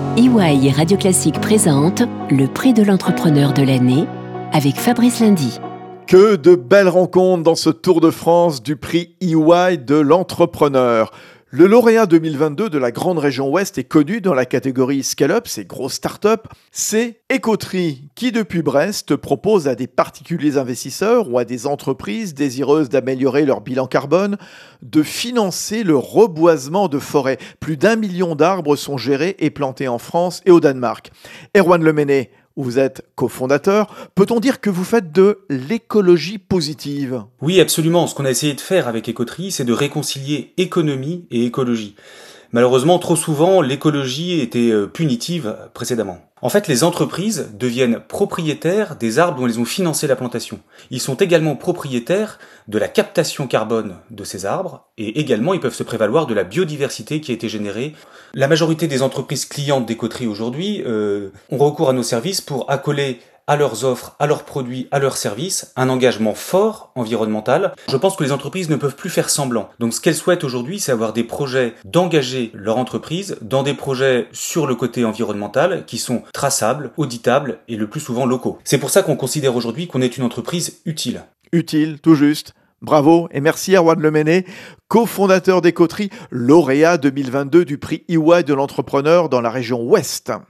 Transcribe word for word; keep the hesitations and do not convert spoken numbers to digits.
E Y et Radio Classique présentent le prix de l'entrepreneur de l'année avec Fabrice Lundy. Que de belles rencontres dans ce Tour de France du prix E Y de l'entrepreneur. Le lauréat deux mille vingt-deux de la grande région Ouest est connu dans la catégorie Scale-up, c'est grosses start-up. C'est Ecotree qui, depuis Brest, propose à des particuliers investisseurs ou à des entreprises désireuses d'améliorer leur bilan carbone de financer le reboisement de forêts. Plus d'un million d'arbres sont gérés et plantés en France et au Danemark. Erwan Lemené, vous êtes cofondateur. Peut-on dire que vous faites de l'écologie positive ? Oui, absolument. Ce qu'on a essayé de faire avec Ecotree, c'est de réconcilier économie et écologie. Malheureusement, trop souvent, l'écologie était punitive précédemment. En fait, les entreprises deviennent propriétaires des arbres dont elles ont financé la plantation. Ils sont également propriétaires de la captation carbone de ces arbres et également ils peuvent se prévaloir de la biodiversité qui a été générée. La majorité des entreprises clientes d'Ecotree aujourd'hui euh, ont recours à nos services pour accoler à leurs offres, à leurs produits, à leurs services, un engagement fort environnemental. Je pense que les entreprises ne peuvent plus faire semblant. Donc ce qu'elles souhaitent aujourd'hui, c'est avoir des projets d'engager leur entreprise dans des projets sur le côté environnemental qui sont traçables, auditables et le plus souvent locaux. C'est pour ça qu'on considère aujourd'hui qu'on est une entreprise utile. Utile, tout juste. Bravo et merci Erwan Lemené, cofondateur d'Ecotree, lauréat deux mille vingt-deux du prix E Y de l'entrepreneur dans la région Ouest.